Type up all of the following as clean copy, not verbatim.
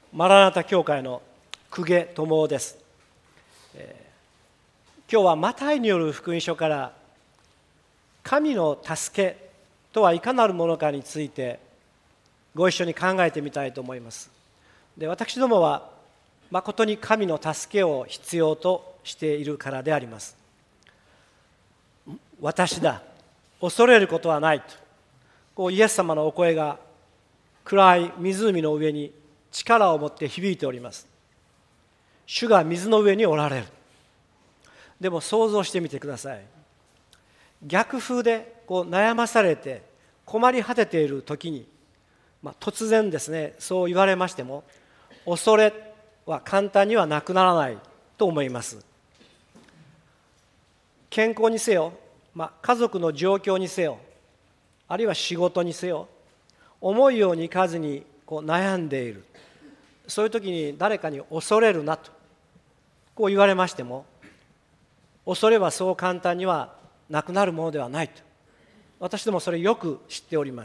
マラナタ教会の公家智夫です。今日はマタイによる福音書から神の助けとはいかなるものかについてご一緒に考えてみたいと思います。で、私どもは誠に神の助けを必要としているからであります。私だ、恐れることはないと、イエス様のお声が暗い湖の上に力を持って響いております。主が水の上におられる。でも想像してみてください。逆風で悩まされて困り果てている時に、突然ですね、そう言われましても恐れは簡単にはなくならないと思います。健康にせよ、家族の状況にせよ、あるいは仕事にせよ、思うようにいかずに悩んでいる、そういう時に誰かに恐れるなと言われましても、恐れはそう簡単にはなくなるものではないと、私どもそれよく知っております。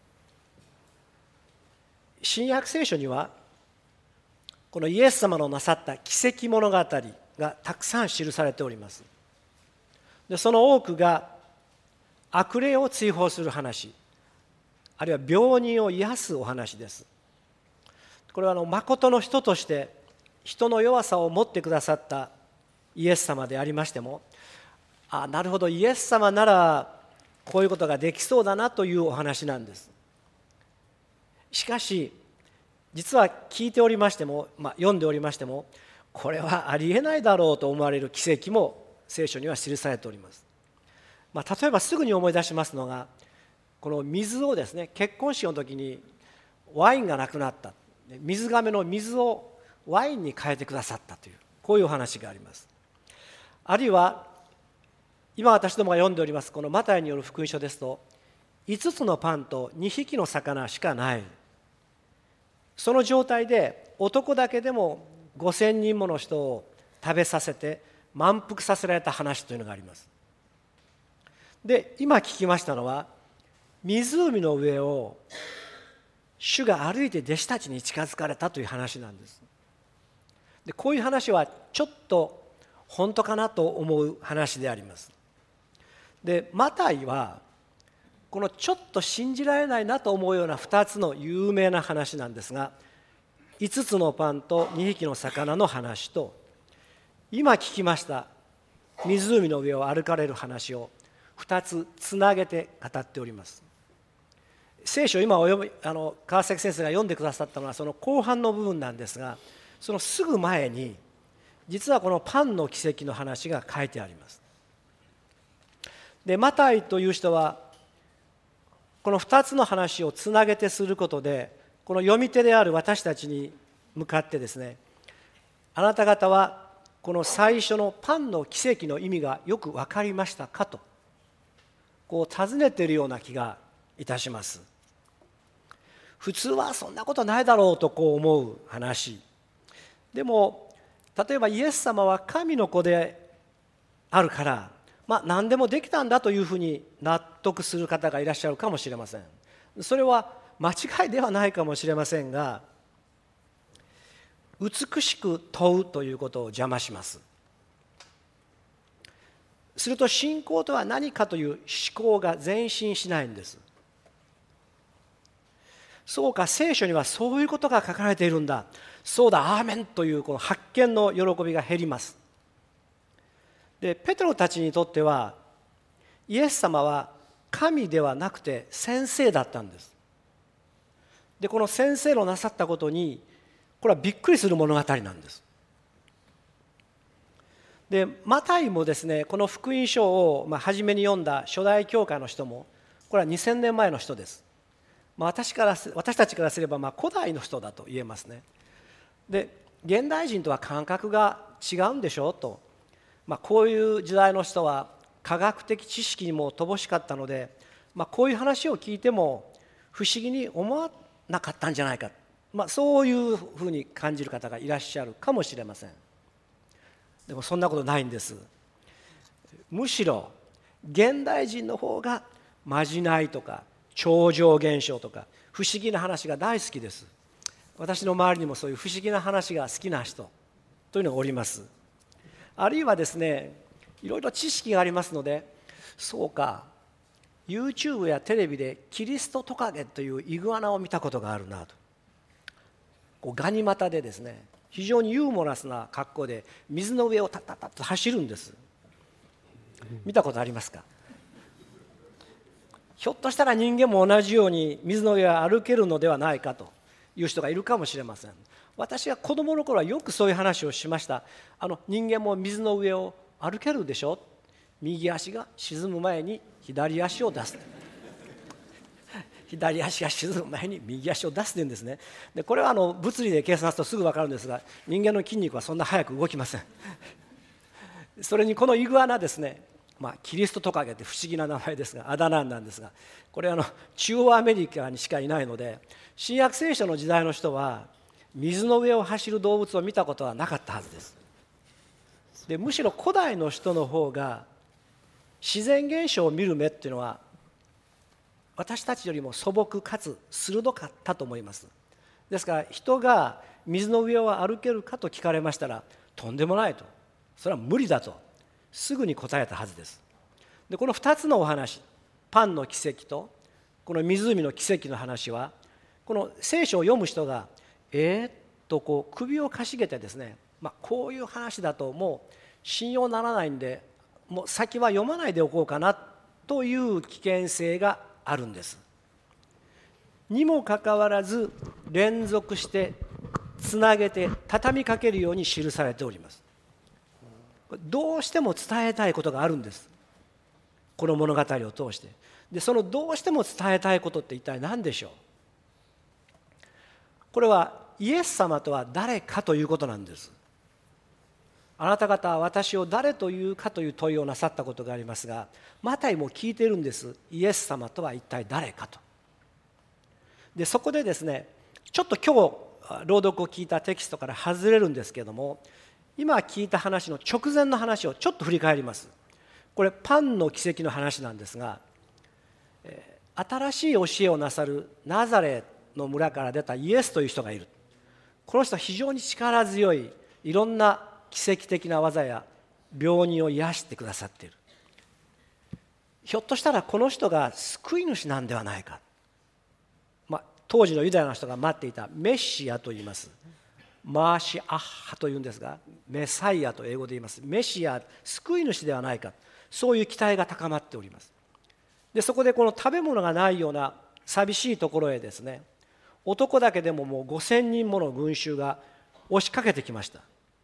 新約聖書にはこのイエス様のなさった奇跡物語がたくさん記されております。で、その多くが悪霊を追放する話、あるいは病人を癒すお話です。これは誠の人として人の弱さを持ってくださったイエス様でありましても、なるほど、イエス様ならこういうことができそうだなというお話なんです。しかし実は聞いておりましても、読んでおりましても、これはありえないだろうと思われる奇跡も聖書には記されております。例えばすぐに思い出しますのが、この水をですね、結婚式の時にワインがなくなった、水がめの水をワインに変えてくださったという、こういうお話があります。あるいは今私どもが読んでおりますこのマタイによる福音書ですと、5つのパンと2匹の魚しかない、その状態で男だけでも5000人もの人を食べさせて満腹させられた話というのがあります。で、今聞きましたのは、湖の上を主が歩いて弟子たちに近づかれたという話なんです。で、こういう話はちょっと本当かなと思う話であります。で、マタイはこのちょっと信じられないなと思うような2つの有名な話なんですが、5つのパンと2匹の魚の話と、今聞きました湖の上を歩かれる話を2つつなげて語っております。聖書を今川崎先生が読んでくださったのはその後半の部分なんですが、そのすぐ前に実はこのパンの奇跡の話が書いてあります。で、マタイという人はこの2つの話をつなげてすることで、この読み手である私たちに向かってですね、あなた方はこの最初のパンの奇跡の意味がよく分かりましたかと尋ねているような気がいたします。普通はそんなことないだろうと思う話でも、例えばイエス様は神の子であるから何でもできたんだというふうに納得する方がいらっしゃるかもしれません。それは間違いではないかもしれませんが、美しく問うということを邪魔します。すると信仰とは何かという思考が前進しないんです。そうか、聖書にはそういうことが書かれているんだ、そうだ、アーメンというこの発見の喜びが減ります。で、ペテロたちにとってはイエス様は神ではなくて先生だったんです。で、この先生のなさったことにこれはびっくりする物語なんです。で、マタイもですね、この福音書を初めに読んだ初代教会の人も、これは2000年前の人です。私たちからすれば古代の人だと言えますね。で、現代人とは感覚が違うんでしょうと、こういう時代の人は科学的知識にも乏しかったので、こういう話を聞いても不思議に思わなかったんじゃないか、そういうふうに感じる方がいらっしゃるかもしれません。でもそんなことないんです。むしろ現代人の方がまじないとか超常現象とか不思議な話が大好きです。 私の周りにもそういう不思議な話が好きな人というのがおります。あるいはですね、いろいろ知識がありますので、そうか、YouTube やテレビでキリストトカゲというイグアナを見たことがあるなと。ガニ股でですね、非常にユーモラスな格好で水の上をタッタッタッと走るんです。見たことありますか？ひょっとしたら人間も同じように水の上を歩けるのではないかという人がいるかもしれません。私が子供の頃はよくそういう話をしました。人間も水の上を歩けるでしょ。右足が沈む前に左足を出す。左足が沈む前に右足を出すというんですね。でこれは物理で計算するとすぐ分かるんですが、人間の筋肉はそんな早く動きません。それにこのイグアナですね、キリストトカゲって不思議な名前ですが、あだ名なんですが、これ中央アメリカにしかいないので、新約聖書の時代の人は水の上を走る動物を見たことはなかったはずです。でむしろ古代の人の方が自然現象を見る目っていうのは私たちよりも素朴かつ鋭かったと思います。ですから人が水の上を歩けるかと聞かれましたら、とんでもないと、それは無理だとすぐに答えたはずです。でこの2つのお話、パンの奇跡とこの湖の奇跡の話は、この聖書を読む人がと首をかしげてですね、こういう話だともう信用ならないんで、もう先は読まないでおこうかなという危険性があるんです。にもかかわらず連続してつなげて畳みかけるように記されております。どうしても伝えたいことがあるんです、この物語を通して。でそのどうしても伝えたいことって一体何でしょう。これはイエス様とは誰かということなんです。あなた方は私を誰というかという問いをなさったことがありますが、マタイも聞いているんです。イエス様とは一体誰かと。でそこでですね、ちょっと今日朗読を聞いたテキストから外れるんですけれども、今聞いた話の直前の話をちょっと振り返ります。これパンの奇跡の話なんですが、新しい教えをなさるナザレの村から出たイエスという人がいる。この人は非常に力強い、いろんな奇跡的な技や病人を癒してくださっている。ひょっとしたらこの人が救い主なんではないか、当時のユダヤの人が待っていたメシアと言います。マーシアッハというんですが、メサイアと英語で言います。メシア、救い主ではないか、そういう期待が高まっております。でそこでこの食べ物がないような寂しいところへですね、男だけでももう5000人もの群衆が押しかけてきました。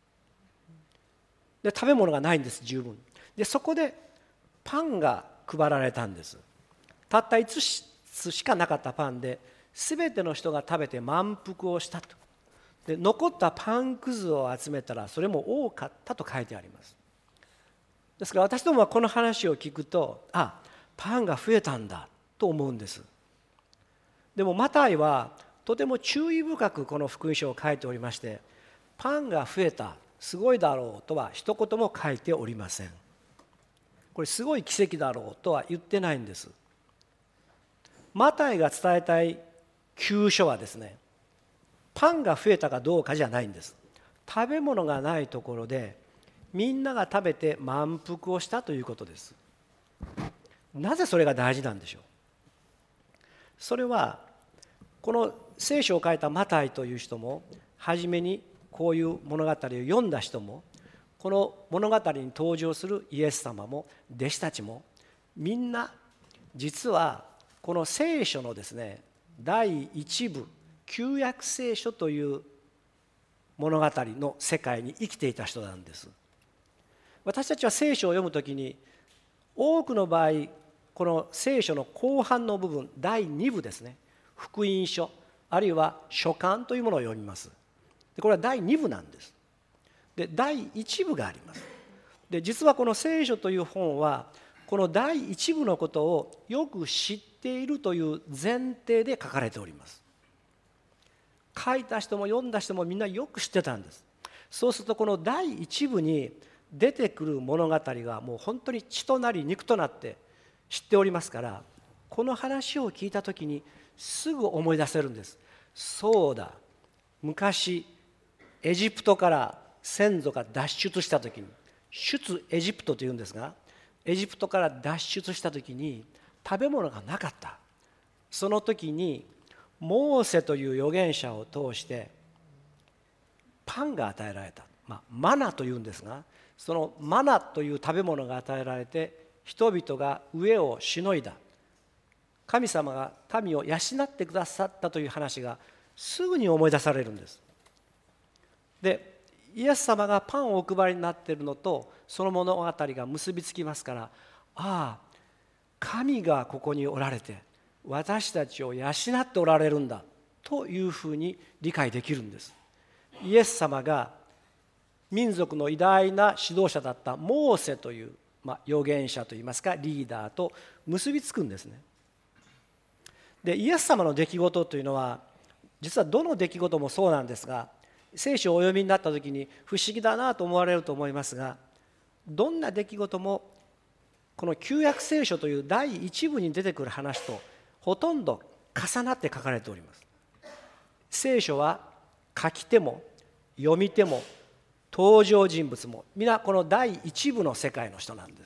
で食べ物がないんです、十分で。そこでパンが配られたんです。たった5つしかなかったパンで全ての人が食べて満腹をしたと。で残ったパンくずを集めたらそれも多かったと書いてあります。ですから私どもはこの話を聞くと、パンが増えたんだと思うんです。でもマタイはとても注意深くこの福音書を書いておりまして、パンが増えた、すごいだろうとは一言も書いておりません。これすごい奇跡だろうとは言ってないんです。マタイが伝えたい救書はですね、パンが増えたかどうかじゃないんです。食べ物がないところでみんなが食べて満腹をしたということです。なぜそれが大事なんでしょう。それはこの聖書を書いたマタイという人も、初めにこういう物語を読んだ人も、この物語に登場するイエス様も弟子たちも、みんな実はこの聖書のですね、第一部旧約聖書という物語の世界に生きていた人なんです。私たちは聖書を読むときに多くの場合、この聖書の後半の部分、第2部ですね、福音書あるいは書簡というものを読みます。でこれは第2部なんです。で第1部があります。で実はこの聖書という本はこの第1部のことをよく知っているという前提で書かれております。書いた人も読んだ人もみんなよく知ってたんです。そうするとこの第1部に出てくる物語がもう本当に血となり肉となって知っておりますから、この話を聞いたときにすぐ思い出せるんです。そうだ、 昔エジプトから先祖が脱出した時に、出エジプトというんですが、エジプトから脱出した時に食べ物がなかった。その時にモーセという預言者を通してパンが与えられた、マナというんですが、そのマナという食べ物が与えられて人々が飢えをしのいだ。神様が民を養ってくださったという話がすぐに思い出されるんです。で、イエス様がパンをお配りになっているのとその物語が結びつきますから、ああ、神がここにおられて私たちを養っておられるんだというふうに理解できるんです。イエス様が民族の偉大な指導者だったモーセという、預言者といいますかリーダーと結びつくんですね。で、イエス様の出来事というのは実はどの出来事もそうなんですが、聖書をお読みになった時に不思議だなと思われると思いますが、どんな出来事もこの旧約聖書という第一部に出てくる話とほとんど重なって書かれております。聖書は書き手も読み手も登場人物も皆この第一部の世界の人なんです。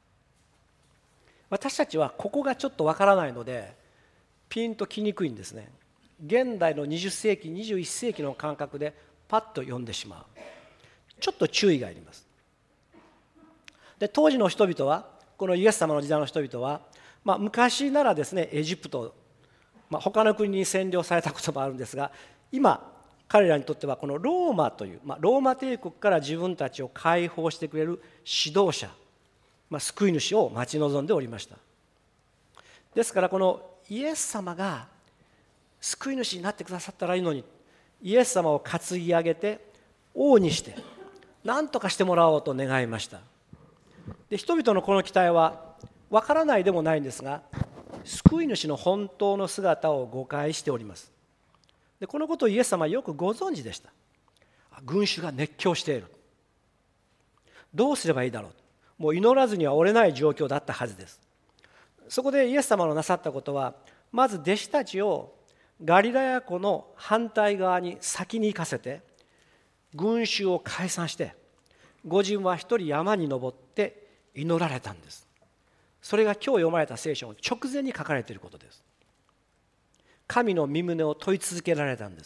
私たちはここがちょっとわからないのでピンときにくいんですね。現代の20世紀21世紀の感覚でパッと読んでしまう。ちょっと注意がいります。で、当時の人々は、このイエス様の時代の人々は、昔ならですねエジプト、他の国に占領されたこともあるんですが、今彼らにとってはこのローマという、ローマ帝国から自分たちを解放してくれる指導者、救い主を待ち望んでおりました。ですからこのイエス様が救い主になってくださったらいいのに、イエス様を担ぎ上げて王にして何とかしてもらおうと願いました。で、人々のこの期待は分からないでもないんですが、救い主の本当の姿を誤解しております。で、このことをイエス様はよくご存知でした。群衆が熱狂している、どうすればいいだろう、もう祈らずには折れない状況だったはずです。そこでイエス様のなさったことは、まず弟子たちをガリラヤ湖の反対側に先に行かせて群衆を解散して、ご自分は一人山に登って祈られたんです。それが今日読まれた聖書の直前に書かれていることです。神の御胸を問い続けられたんです。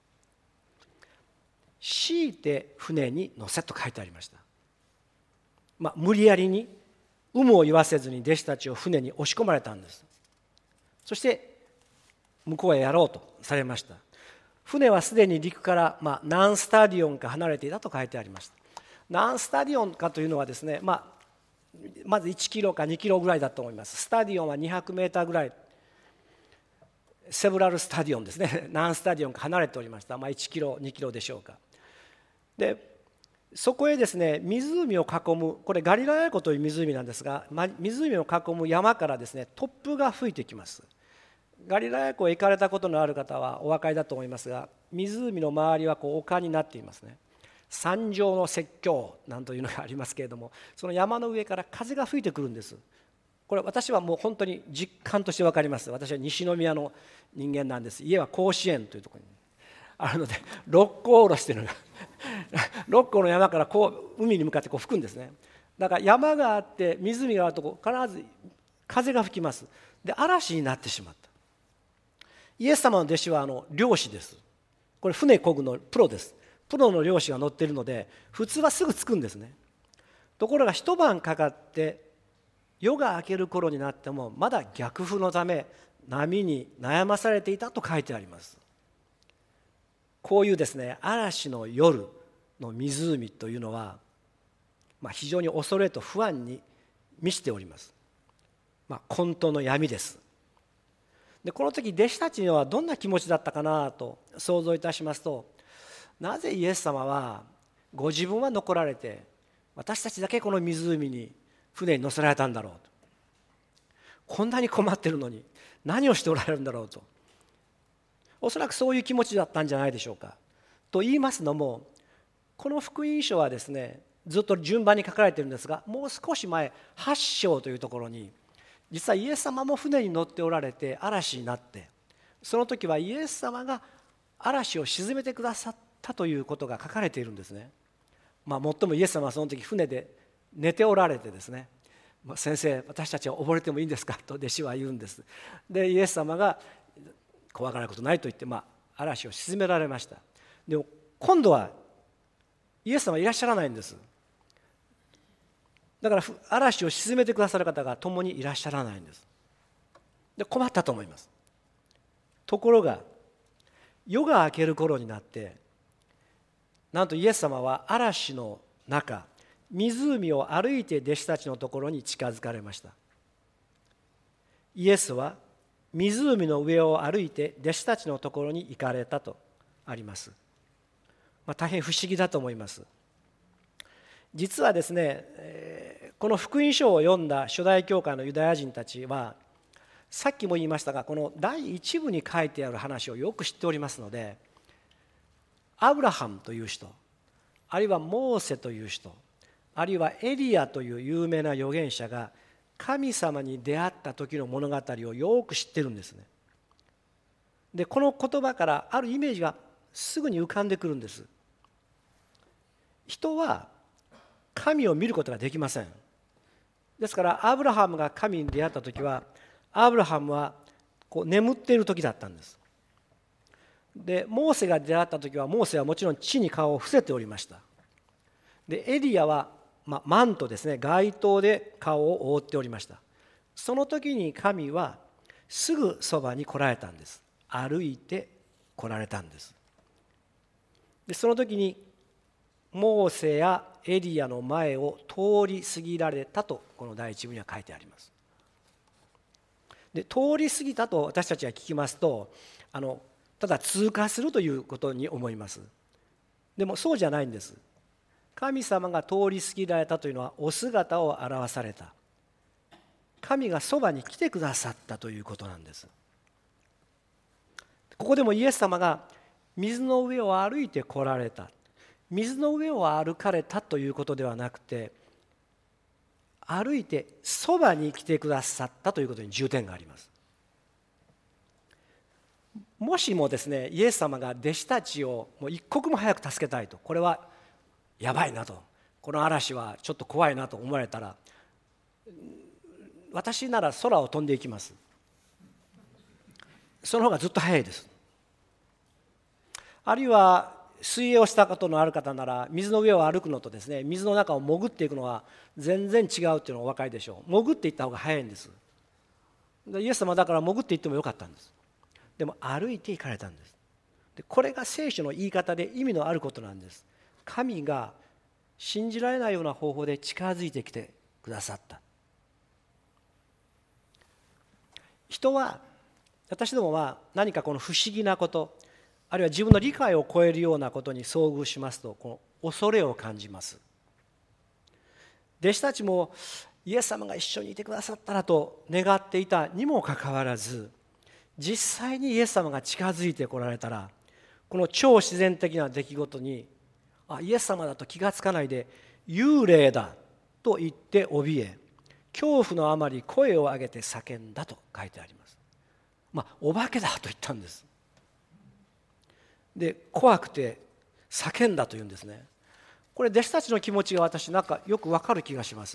強いて船に乗せと書いてありました。無理やりに有無を言わせずに弟子たちを船に押し込まれたんです。そして向こうへやろうとされました。船はすでに陸から何スタディオンか離れていたと書いてありました。何スタディオンかというのはですね、まず1キロか2キロぐらいだと思います。スタディオンは200メーターぐらい、セブラルスタディオンですね、何スタディオンか離れておりました。1キロ2キロでしょうか。で、そこへですね湖を囲む、これガリラヤ湖という湖なんですが、湖を囲む山からですね突風が吹いてきます。ガリラヤ湖へ行かれたことのある方はお分かりだと思いますが、湖の周りは丘になっていますね。山上の説教なんというのがありますけれども、その山の上から風が吹いてくるんです。これ私はもう本当に実感として分かります。私は西宮の人間なんです。家は甲子園というところにあるので、六甲おろしというのが六甲の山から海に向かって吹くんですね。だから山があって湖があると必ず風が吹きます。で、嵐になってしまった。イエス様の弟子は漁師です。これ船漕ぐのプロです。プロの漁師が乗っているので普通はすぐ着くんですね。ところが一晩かかって夜が明ける頃になってもまだ逆風のため波に悩まされていたと書いてあります。こういうですね嵐の夜の湖というのは、非常に恐れと不安に満ちております。混沌の闇です。で、この時弟子たちにはどんな気持ちだったかなと想像いたしますと、なぜイエス様はご自分は残られて私たちだけこの湖に船に乗せられたんだろうと、こんなに困ってるのに何をしておられるんだろうと、おそらくそういう気持ちだったんじゃないでしょうか。と言いますのも、この福音書はですねずっと順番に書かれているんですが、もう少し前8章というところに実はイエス様も船に乗っておられて嵐になって、その時はイエス様が嵐を鎮めてくださったということが書かれているんですね。もっともイエス様はその時船で寝ておられてですね、先生、私たちは溺れてもいいんですかと弟子は言うんです。でイエス様が怖がられることないと言って、嵐を鎮められました。でも今度はイエス様はいらっしゃらないんです。だから嵐を鎮めてくださる方が共にいらっしゃらないんです。で困ったと思います。ところが夜が明ける頃になって、なんとイエス様は嵐の中、湖を歩いて弟子たちのところに近づかれました。イエスは湖の上を歩いて弟子たちのところに行かれたとあります。大変不思議だと思います。実はですね、この福音書を読んだ初代教会のユダヤ人たちは、さっきも言いましたが、この第一部に書いてある話をよく知っておりますので、アブラハムという人、あるいはモーセという人、あるいはエリアという有名な預言者が神様に出会った時の物語をよく知ってるんですね。でこの言葉からあるイメージがすぐに浮かんでくるんです。人は神を見ることができません。ですからアブラハムが神に出会った時は、アブラハムは眠っている時だったんです。でモーセが出会った時は、モーセはもちろん地に顔を伏せておりました。でエリアはマントですね、街灯で顔を覆っておりました。その時に神はすぐそばに来られたんです。歩いて来られたんです。でその時にモーセやエリアの前を通り過ぎられたと、この第一部には書いてあります。で通り過ぎたと私たちが聞きますと、ただ通過するということに思います。でもそうじゃないんです。神様が通り過ぎられたというのはお姿を表された、神がそばに来てくださったということなんです。ここでもイエス様が水の上を歩いて来られた、水の上を歩かれたということではなくて、歩いてそばに来てくださったということに重点があります。もしもですね、イエス様が弟子たちをもう一刻も早く助けたいと、これはやばいなと、この嵐はちょっと怖いなと思われたら、私なら空を飛んでいきます。その方がずっと早いです。あるいは水泳をしたことのある方なら、水の上を歩くのとですね、水の中を潜っていくのは全然違うっていうのがお分かりでしょう。潜っていった方が早いんです。イエス様だから潜っていってもよかったんです。でも歩いて行かれたんです。でこれが聖書の言い方で意味のあることなんです。神が信じられないような方法で近づいてきてくださった。人は、私どもは何かこの不思議なこと、あるいは自分の理解を超えるようなことに遭遇しますと、この恐れを感じます。弟子たちもイエス様が一緒にいてくださったらと願っていたにもかかわらず、実際にイエス様が近づいてこられたら、この超自然的な出来事に、イエス様だと気がつかないで、幽霊だと言って怯え、恐怖のあまり声を上げて叫んだと書いてあります。お化けだと言ったんです。で怖くて叫んだというんですね。これ弟子たちの気持ちが私なんかよくわかる気がします。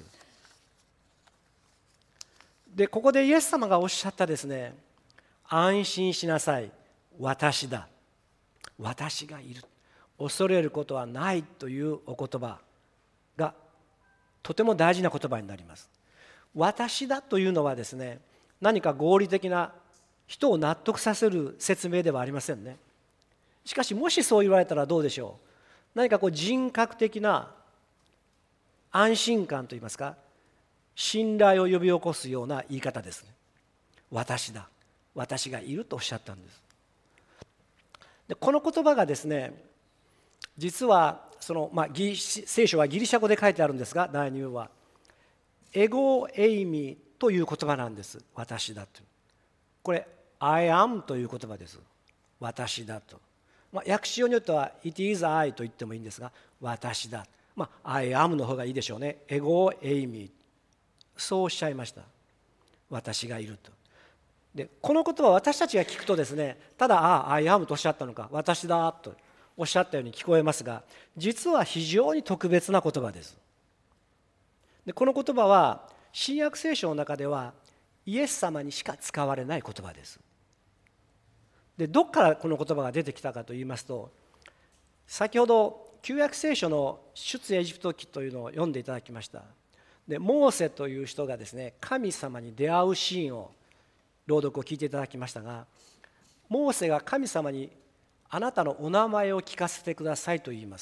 でここでイエス様がおっしゃったですね、安心しなさい、私だ、私がいる、恐れることはないというお言葉がとても大事な言葉になります。私だというのはですね、何か合理的な人を納得させる説明ではありませんね。しかしもしそう言われたらどうでしょう。何か人格的な安心感といいますか、信頼を呼び起こすような言い方ですね。私だ、私がいるとおっしゃったんです。でこの言葉がですね、実は聖書はギリシャ語で書いてあるんですが、第2部はエゴエイミという言葉なんです。私だと。これ I am という言葉です。私だと。訳しようによっては It is I と言ってもいいんですが、私だ。I am の方がいいでしょうね。エゴエイミ、そうおっしゃいました。私がいると。 でこの言葉を私たちが聞くとですね、ただアイアムとおっしゃったのか、私だとおっしゃったように聞こえますが、実は非常に特別な言葉です。でこの言葉は新約聖書の中ではイエス様にしか使われない言葉です。でどこからこの言葉が出てきたかといいますと、先ほど旧約聖書の出エジプト記というのを読んでいただきました。でモーセという人がですね、神様に出会うシーンを朗読を聞いていただきましたが、モーセが神様にあなたのお名前を聞かせてくださいと言います。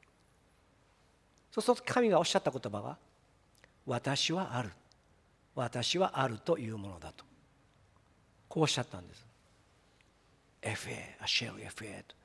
そうすると神がおっしゃった言葉は、私はある、私はあるというものだと、こうおっしゃったんです。FA、アシェル FA と。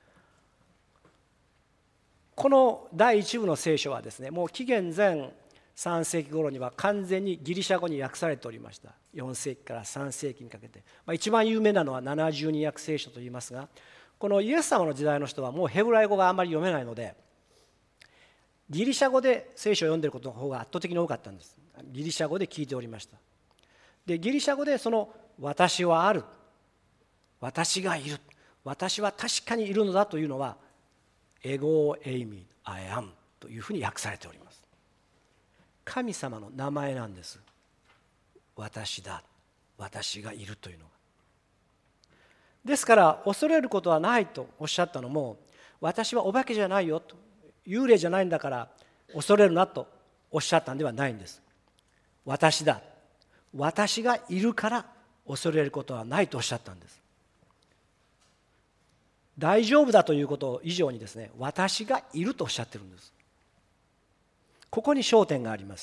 この第一部の聖書はですね、もう紀元前3世紀頃には完全にギリシャ語に訳されておりました。4世紀から3世紀にかけて、一番有名なのは70人訳聖書といいますが、このイエス様の時代の人はもうヘブライ語があまり読めないので、ギリシャ語で聖書を読んでいることの方が圧倒的に多かったんです。ギリシャ語で聞いておりました。でギリシャ語でその私はある、私がいる、私は確かにいるのだというのはエゴエイミー I am というふうに訳されております。神様の名前なんです。私だ、私がいるというのが。ですから恐れることはないとおっしゃったのも、私はお化けじゃないよと、幽霊じゃないんだから恐れるなとおっしゃったんではないんです。私だ、私がいるから恐れることはないとおっしゃったんです。大丈夫だということ以上にですね、私がいるとおっしゃってるんです。ここに焦点があります。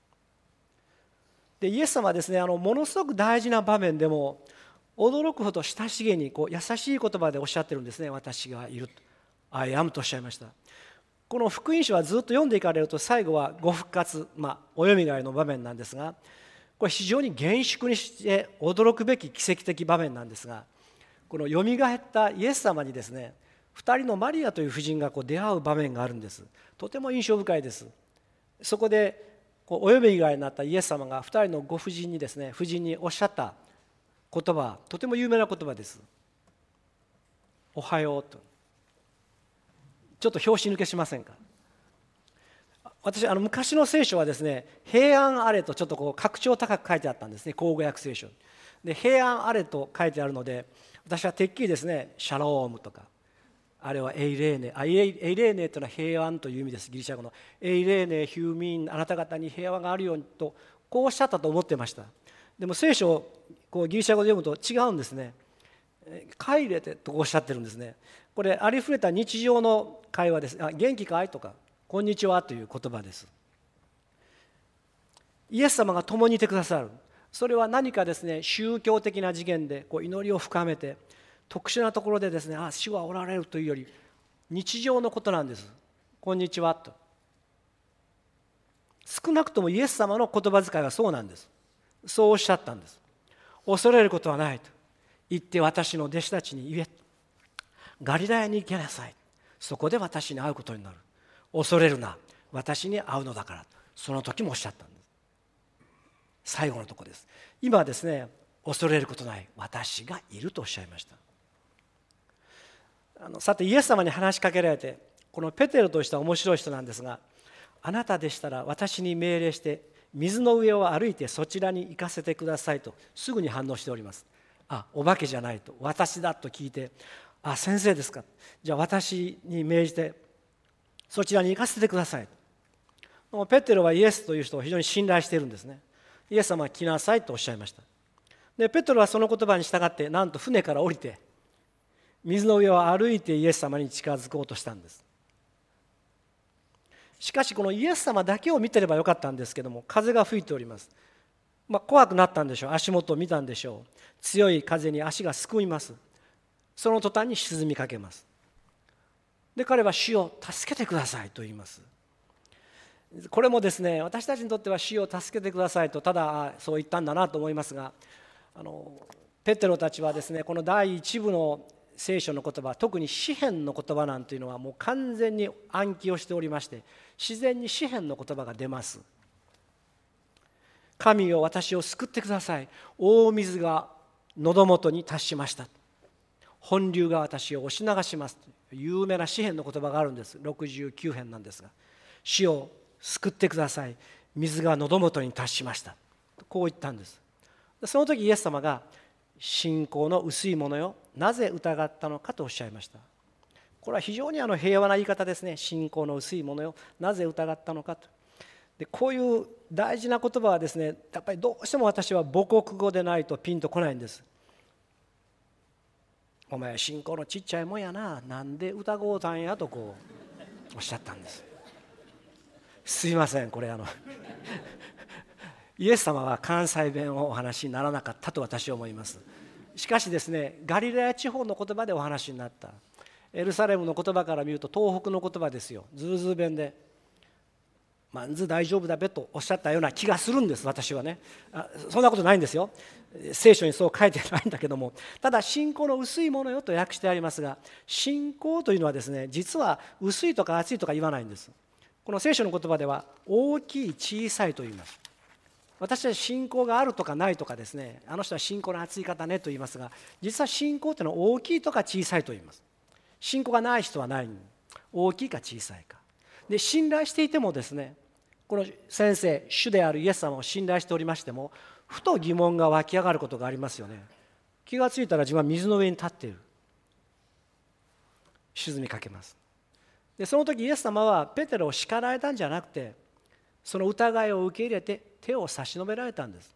でイエス様はですね、ものすごく大事な場面でも驚くほど親しげに優しい言葉でおっしゃってるんですね。私がいると、I am とおっしゃいました。この福音書はずっと読んでいかれると、最後はご復活、およみがえの場面なんですが、これ非常に厳粛にして驚くべき奇跡的場面なんですが、このよみがえったイエス様にですね、2人のマリアという婦人が出会う場面があるんです。とても印象深いです。そこでおよみがえになったイエス様が2人のご婦人にですね、婦人におっしゃった言葉はとても有名な言葉です。おはようと。ちょっと拍子抜けしませんか。私昔の聖書はですね、平安あれとちょっと格調高く書いてあったんですね、口語訳聖書で。平安あれと書いてあるので、私はてっきりですね、シャロームとか、あれはエイレーネ、エイレーネというのは平安という意味です。ギリシャ語のエイレーネヒューミン、あなた方に平和があるようにとこうおっしゃったと思ってました。でも聖書をギリシャ語で読むと違うんですね。カイレテとおっしゃってるんですね。これありふれた日常の会話です。元気かいとかこんにちはという言葉です。イエス様が共にいてくださる。それは何かですね、宗教的な次元で祈りを深めて特殊なところでですね、主はおられるというより日常のことなんです。こんにちはと。少なくともイエス様の言葉遣いはそうなんです。そうおっしゃったんです。恐れることはないと言って私の弟子たちに言え、ガリラヤに行けなさい、そこで私に会うことになる、恐れるな、私に会うのだから、その時もおっしゃったんです。最後のところです。今はですね、恐れることない、私がいるとおっしゃいました。さてイエス様に話しかけられて、このペテロとしては面白い人なんですが、あなたでしたら私に命令して水の上を歩いてそちらに行かせてくださいとすぐに反応しております。お化けじゃないと、私だと聞いて、先生ですか、じゃあ私に命じてそちらに行かせてください。ペテロはイエスという人を非常に信頼しているんですね。イエス様は来なさいとおっしゃいました。でペテロはその言葉に従って、なんと船から降りて水の上を歩いてイエス様に近づこうとしたんです。しかしこのイエス様だけを見てればよかったんですけども、風が吹いております。怖くなったんでしょう。足元を見たんでしょう。強い風に足がすくみます。その途端に沈みかけます。で彼は主を助けてくださいと言います。これもですね、私たちにとっては主を助けてくださいとただそう言ったんだなと思いますが、ペテロたちはですね、この第一部の聖書の言葉、特に詩篇の言葉なんていうのはもう完全に暗記をしておりまして、自然に詩篇の言葉が出ます。神よ私を救ってください、大水が喉元に達しました。本流が私を押し流しますという有名な詩篇の言葉があるんです。69編なんですが、主を救ってください、水が喉元に達しました、こう言ったんです。その時イエス様が、信仰の薄いものよ、なぜ疑ったのかとおっしゃいました。これは非常に平和な言い方ですね。信仰の薄いものよ、なぜ疑ったのかと。でこういう大事な言葉はですね、やっぱりどうしても私は母国語でないとピンとこないんです。お前信仰のちっちゃいもんやな、なんで疑うたんやとこうおっしゃったんです。すいません、これイエス様は関西弁をお話にならなかったと私は思います。しかしですね、ガリラヤ地方の言葉でお話になった。エルサレムの言葉から見ると東北の言葉ですよ。ズーズー弁でまんず大丈夫だべとおっしゃったような気がするんです、私はね。そんなことないんですよ。聖書にそう書いてないんだけども、ただ信仰の薄いものよと訳してありますが、信仰というのはですね、実は薄いとか厚いとか言わないんです。この聖書の言葉では大きい小さいと言います。私は信仰があるとかないとかですね、あの人は信仰の厚い方ねと言いますが、実は信仰というのは大きいとか小さいと言います。信仰がない人はない、大きいか小さいかで、信頼していてもですね、この先生、主であるイエス様を信頼しておりましても、ふと疑問が湧き上がることがありますよね。気がついたら自分は水の上に立っている。沈みかけます。でその時イエス様はペテロを叱られたんじゃなくて、その疑いを受け入れて手を差し伸べられたんです。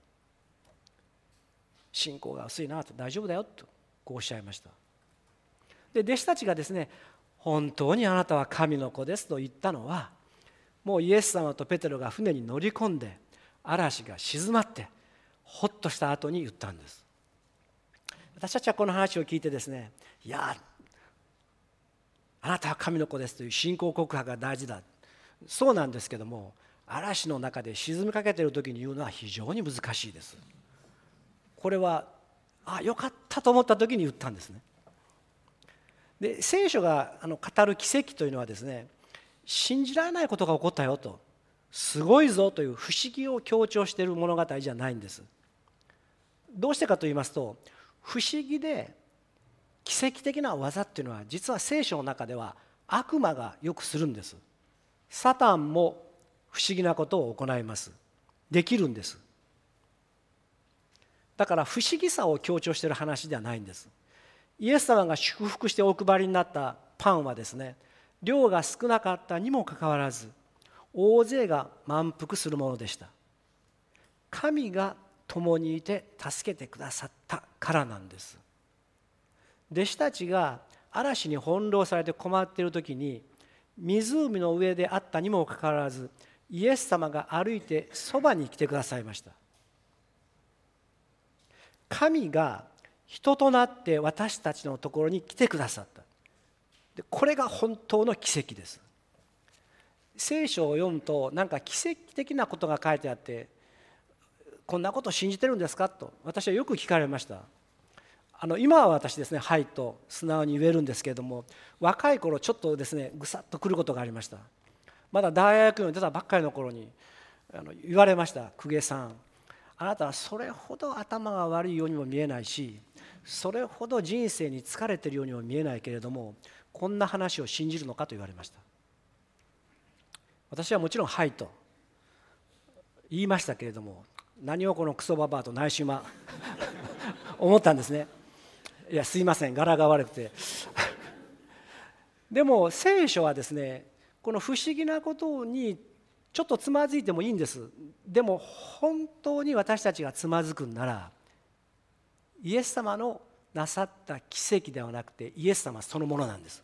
信仰が薄いなと、大丈夫だよとこうおっしゃいました。で弟子たちがですね、本当にあなたは神の子ですと言ったのは、もうイエス様とペテロが船に乗り込んで嵐が静まってほっとした後に言ったんです。私たちはこの話を聞いてですね、いやあなたは神の子ですという信仰告白が大事だ、そうなんですけども、嵐の中で沈みかけている時に言うのは非常に難しいです。これはよかったと思った時に言ったんですね。で聖書が語る奇跡というのはですね、信じられないことが起こったよと、すごいぞという不思議を強調している物語じゃないんです。どうしてかと言いますと、不思議で奇跡的な技っていうのは実は聖書の中では悪魔がよくするんです。サタンも不思議なことを行います。できるんです。だから不思議さを強調している話ではないんです。イエス様が祝福してお配りになったパンはですね、量が少なかったにもかかわらず大勢が満腹するものでした。神が共にいて助けてくださったからなんです。弟子たちが嵐に翻弄されて困っている時に、湖の上であったにもかかわらずイエス様が歩いてそばに来てくださいました。神が人となって私たちのところに来てくださった。でこれが本当の奇跡です。聖書を読むとなんか奇跡的なことが書いてあって、こんなこと信じてるんですかと私はよく聞かれました。今は私ですね、はいと素直に言えるんですけれども、若い頃ちょっとですねぐさっとくることがありました。まだ大学に出たばっかりの頃に言われました。公家さん、あなたはそれほど頭が悪いようにも見えないし、それほど人生に疲れているようにも見えないけれども、こんな話を信じるのかと言われました。私はもちろんはいと言いましたけれども、何をこのクソババアと内心は思ったんですね。いやすいません、柄が悪くてでも聖書はですね、この不思議なことにちょっとつまずいてもいいんです。でも本当に私たちがつまずくんなら、イエス様のなさった奇跡ではなくてイエス様そのものなんです。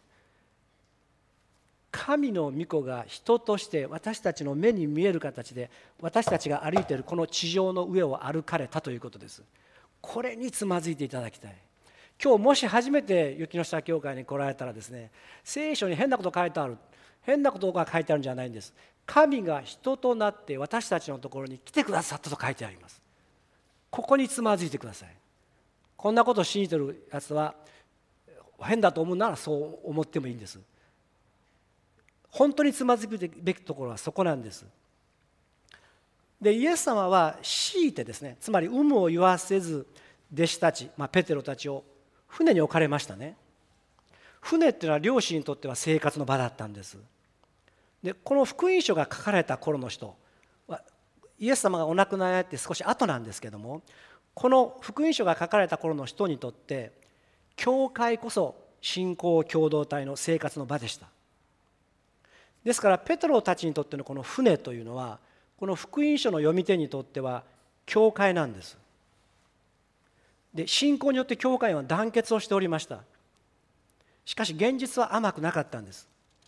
神の御子が人として私たちの目に見える形で私たちが歩いているこの地上の上を歩かれたということです。これにつまずいていただきたい。今日もし初めて雪の下教会に来られたらですね、聖書に変なこと書いてある、変なことが書いてあるんじゃないんです。神が人となって私たちのところに来てくださったと書いてあります。ここにつまずいてください。こんなことを信じてるやつは変だと思うならそう思ってもいいんです。本当につまずくべきところはそこなんです。でイエス様は強いてですね、つまり有無を言わせず弟子たち、ペテロたちを船に置かれましたね。船っていうのは漁師にとっては生活の場だったんです。でこの福音書が書かれた頃の人はイエス様がお亡くなりになって少し後なんですけども、この福音書が書かれた頃の人にとって教会こそ信仰共同体の生活の場でした。ですからペテロたちにとってのこの船というのは、この福音書の読み手にとっては教会なんです。で信仰によって教会は団結をしておりました。しかし現実は甘くなかったんです。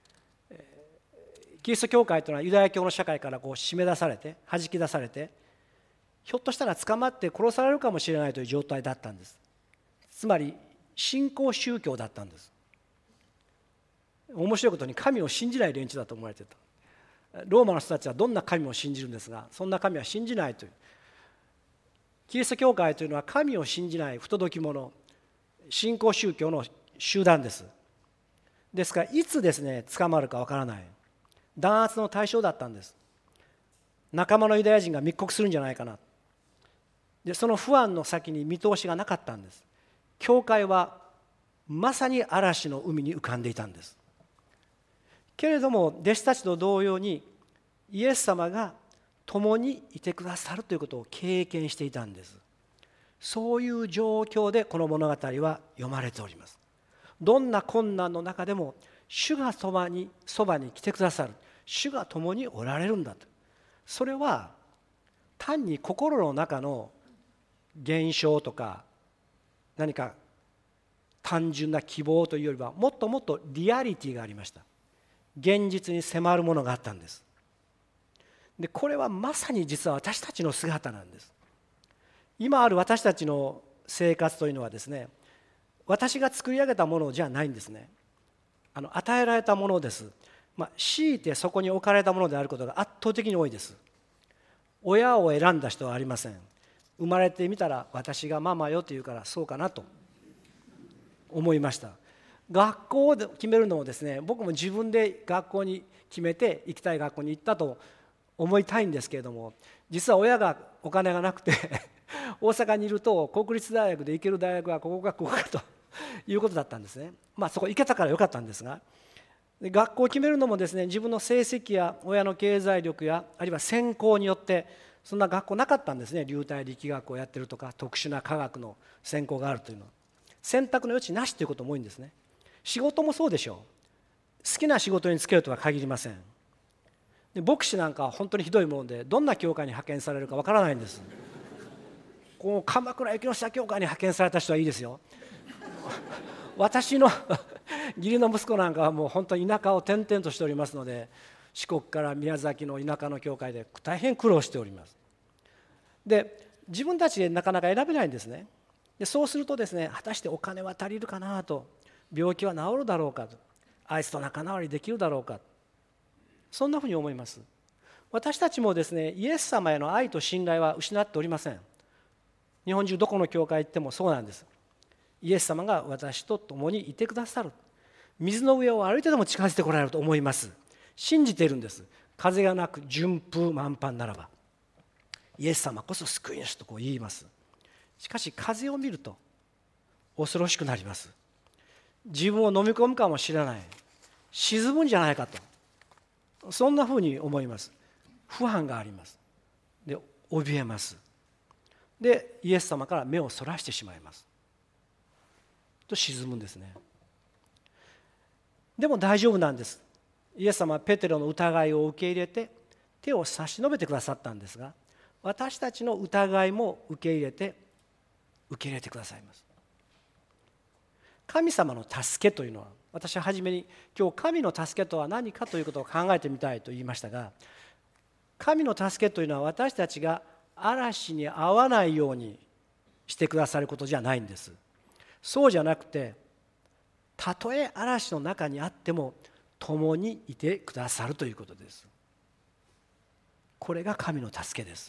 キリスト教会というのはユダヤ教の社会から締め出されて、弾き出されて、ひょっとしたら捕まって殺されるかもしれないという状態だったんです。つまり信仰宗教だったんです。面白いことに神を信じない連中だと思われていた。ローマの人たちはどんな神も信じるんですが、そんな神は信じないという。キリスト教会というのは神を信じない不届き者、信仰宗教の集団です。ですからいつですね捕まるかわからない弾圧の対象だったんです。仲間のユダヤ人が密告するんじゃないかな。でその不安の先に見通しがなかったんです。教会はまさに嵐の海に浮かんでいたんです。けれども弟子たちと同様にイエス様が共にいてくださるということを経験していたんです。そういう状況でこの物語は読まれております。どんな困難の中でも主がそばに来てくださる、主が共におられるんだと。それは単に心の中の現象とか何か単純な希望というよりはもっともっとリアリティがありました。現実に迫るものがあったんです。でこれはまさに実は私たちの姿なんです。今ある私たちの生活というのはですね、私が作り上げたものじゃないんですね。与えられたものです。強いてそこに置かれたものであることが圧倒的に多いです。親を選んだ人はありません。生まれてみたら私がママよと言うからそうかなと思いました。学校を決めるのもですね、僕も自分で学校に決めて行きたい学校に行ったと思いたいんですけれども、実は親がお金がなくて大阪にいると国立大学で行ける大学はここかということだったんですね。そこ行けたからよかったんですが、学校を決めるのもですね、自分の成績や親の経済力やあるいは専攻によって、そんな学校なかったんですね。流体力学をやってるとか特殊な科学の専攻があるというのは選択の余地なしということも多いんですね。仕事もそうでしょう。好きな仕事に就けるとは限りません。で牧師なんかは本当にひどいもので、どんな教会に派遣されるかわからないんです。こう鎌倉雪の下教会に派遣された人はいいですよ。私の義理の息子なんかはもう本当に田舎を転々としておりますので、四国から宮崎の田舎の教会で大変苦労しております。で自分たちでなかなか選べないんですね。でそうするとですね、果たしてお金は足りるかなと、病気は治るだろうかと、あいつと仲直りできるだろうか、そんなふうに思います。私たちもですね、イエス様への愛と信頼は失っておりません。日本中どこの教会行ってもそうなんです。イエス様が私と共にいてくださる、水の上を歩いてでも近づいてこられると思います。信じているんです。風がなく順風満帆ならばイエス様こそ救い主と言います。しかし風を見ると恐ろしくなります。自分を飲み込むかもしれない、沈むんじゃないかと、そんなふうに思います。不安があります。で怯えます。でイエス様から目をそらしてしまいますと沈むんですね。でも大丈夫なんです。イエス様はペテロの疑いを受け入れて手を差し伸べてくださったんですが、私たちの疑いも受け入れてくださいます。神様の助けというのは、私は初めに今日神の助けとは何かということを考えてみたいと言いましたが、神の助けというのは私たちが嵐に遭わないようにしてくださることじゃないんです。そうじゃなくて、たとえ嵐の中にあっても共にいてくださるということです。これが神の助けです。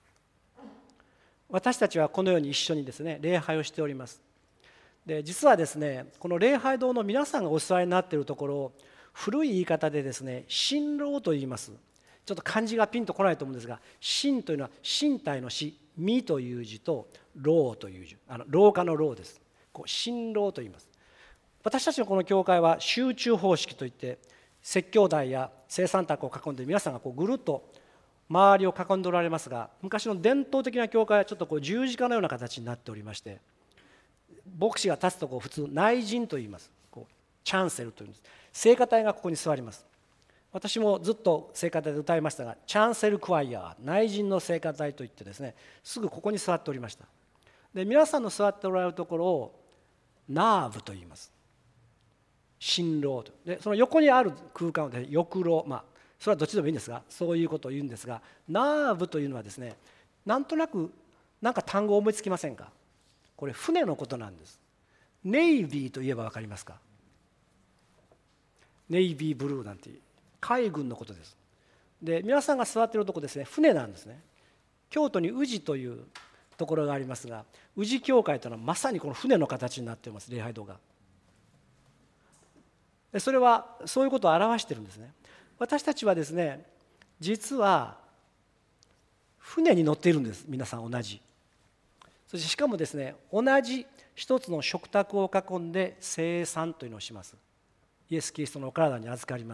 私たちはこのように一緒にですね、礼拝をしております。で実はですね、この礼拝堂の皆さんがお座りになっているところを古い言い方でですね、神楼と言います。ちょっと漢字がピンとこないと思うんですが、神というのは身体の死、 身という字と老という字、老化の老です。新老と言います。私たちのこの教会は集中方式といって、説教台や聖餐卓を囲んで皆さんがぐるっと周りを囲んでおられますが、昔の伝統的な教会はちょっと十字架のような形になっておりまして、牧師が立つとこを普通内陣と言います。チャンセルというんです。聖歌隊がここに座ります。私もずっと聖歌隊で歌いましたが、チャンセルクワイヤー、内陣の聖歌隊といってですね、すぐここに座っておりました。で、皆さんの座っておられるところをナーブと言います。新郎と。で、その横にある空間をですね、翼廊、それはどっちでもいいんですが、そういうことを言うんですが、ナーブというのはですね、なんとなく単語を思いつきませんか？これ船のことなんです。ネイビーといえば分かりますか？ネイビーブルーなんて海軍のことです。で、皆さんが座っているところですね、船なんですね。京都に宇治というところがありますが、宇治教会というのはまさにこの船の形になっています。礼拝堂が。で、それはそういうことを表しているんですね。私たちはですね、実は船に乗っているんです。皆さん同じ。そしてしかもですね、同じ一つの食卓を囲んで聖餐というのをします。イエス・キリストのお体に預かります。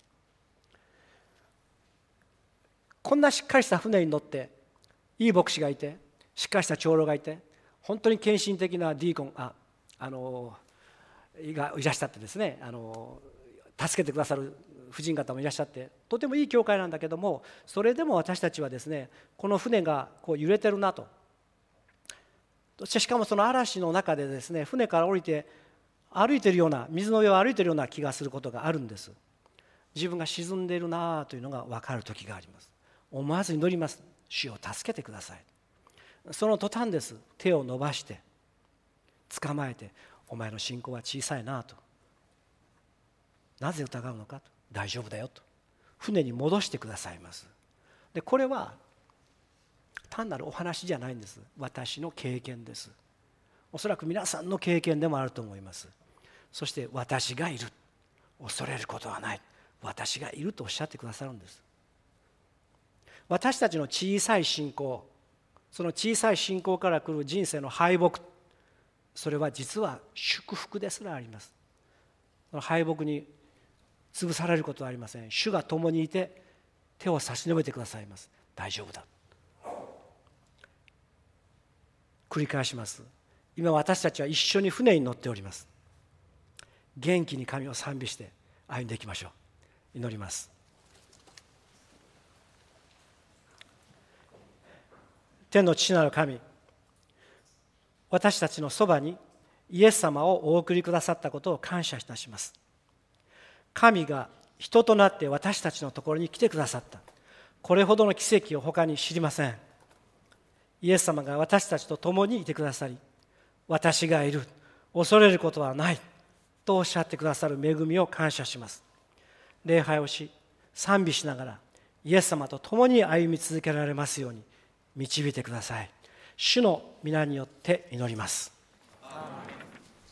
こんなしっかりした船に乗っていい牧師がいて、しっかりした長老がいて、本当に献身的なディーコンがいらっしゃってですね、助けてくださる婦人方もいらっしゃって、とてもいい教会なんだけども、それでも私たちはですね、この船が揺れてるなと。そしてしかもその嵐の中でですね、船から降りて歩いているような、水の上を歩いているような気がすることがあるんです。自分が沈んでいるなというのが分かる時があります。思わず祈ります。主を助けてください。その途端です。手を伸ばして捕まえて、お前の信仰は小さいなと。なぜ疑うのかと。大丈夫だよと。船に戻してくださいます。で、これは単なるお話じゃないんです。私の経験です。おそらく皆さんの経験でもあると思います。そして私がいる。恐れることはない。私がいるとおっしゃってくださるんです。私たちの小さい信仰、その小さい信仰から来る人生の敗北、それは実は祝福ですらあります。その敗北に潰されることはありません。主が共にいて手を差し伸べてくださいます。大丈夫だ。繰り返します。今私たちは一緒に船に乗っております。元気に神を賛美して歩んでいきましょう。祈ります。天の父なる神、私たちのそばにイエス様をお送りくださったことを感謝いたします。神が人となって私たちのところに来てくださった。これほどの奇跡を他に知りません。イエス様が私たちと共にいてくださり、私がいる、恐れることはないとおっしゃってくださる恵みを感謝します。礼拝をし、賛美しながらイエス様と共に歩み続けられますように導いてください。主の皆によって祈ります。